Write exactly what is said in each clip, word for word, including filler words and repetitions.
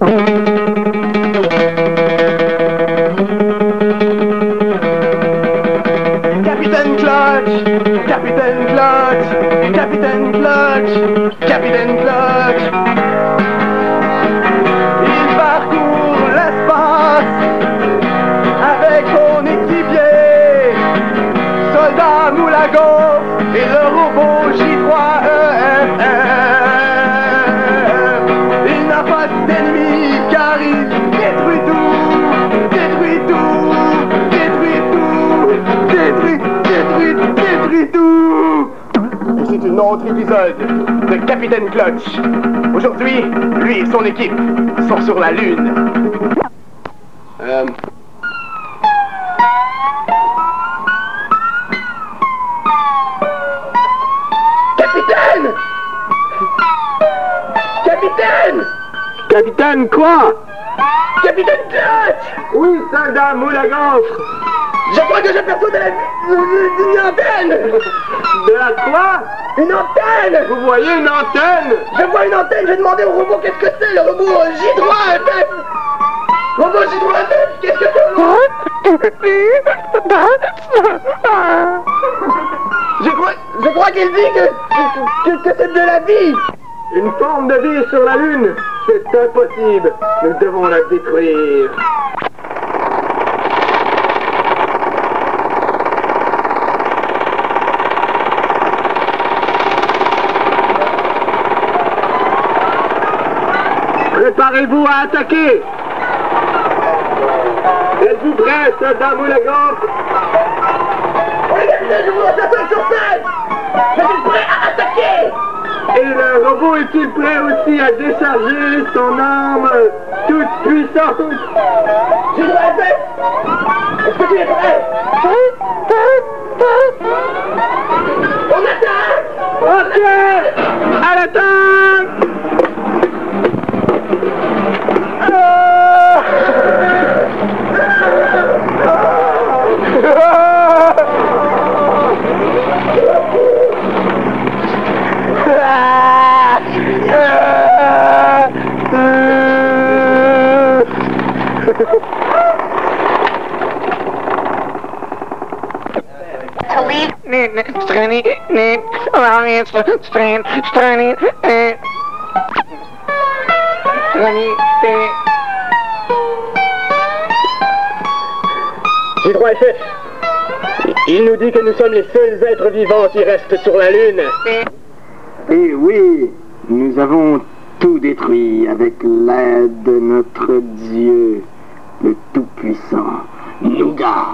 Capitaine Clutch, Capitaine Clutch, Capitaine Clutch, Capitaine Clutch. Il parcourt l'espace avec son équipier, soldat Moulagov et le robot J trois E F R. Il n'a pas d'ennemi car il détruit tout, détruit tout, détruit tout, détruit, détruit, détruit tout. Et c'est un autre épisode de Capitaine Clutch. Aujourd'hui, lui et son équipe sont sur la Lune. Euh... Capitaine! Capitaine! Capitaine quoi? Capitaine Clutch! Oui, soldat Moulagov! Je crois que j'aperçois de la... une antenne! De la quoi? Une antenne! Vous voyez une antenne? Je vois une antenne, j'ai demandé au robot qu'est-ce que c'est, le robot J trois F F! Robot J trois F F, qu'est-ce que c'est? Je crois, je crois qu'il dit que, que, que c'est de la vie! Une forme de vie sur la Lune, c'est impossible. Nous devons la détruire. Préparez-vous à attaquer. Êtes-vous prêts, soldat Moulagov? Regardez, je vous attaque sur scène. Je suis prêt à attaquer. Et le robot est-il prêt aussi à décharger son arme toute puissante? Je dois être prêt. Est-ce que tu es prêt? On attaque. Ok. À l'attaque. Strani, ne, strani, strani, strani, strani, J trois F F, il nous dit que nous sommes les seuls êtres vivants qui restent sur la Lune. Et oui, nous avons tout détruit avec l'aide de notre Dieu, le Tout-Puissant, Nougat.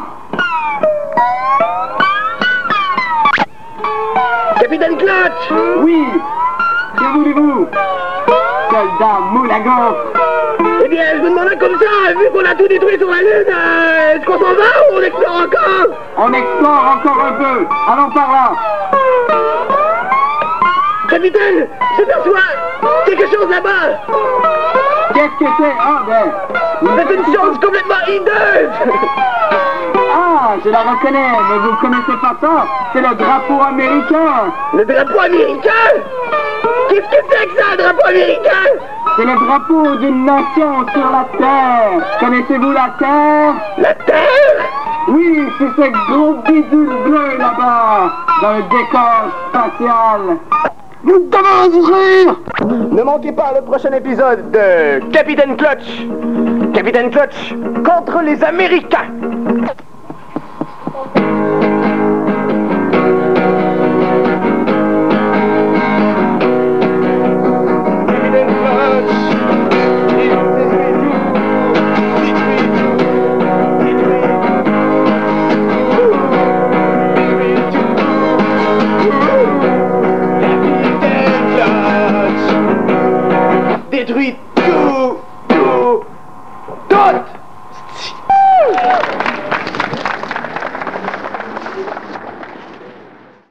Capitaine Clutch! Oui, que voulez-vous, soldat Moulagov? Eh bien, je me demandais comme ça, vu qu'on a tout détruit sur la Lune, euh, est-ce qu'on s'en va ou on explore encore? On explore encore un peu, allons par là. Capitaine, je perçois quelque chose là-bas. Qu'est-ce que c'est? Ah ben... C'est une chose complètement hideuse. Ah, je la reconnais, mais vous ne connaissez pas ça? C'est le drapeau américain. Le drapeau américain? Qu'est-ce que c'est que ça, un drapeau américain? C'est le drapeau d'une nation sur la Terre. Connaissez-vous la Terre? La Terre? Oui, c'est ce gros bidule bleu là-bas, dans le décor spatial. Nous devons ouvrir! Ne manquez pas le prochain épisode de Capitaine Clutch. Capitaine Clutch contre les Américains. Détruit tout, tout, tout.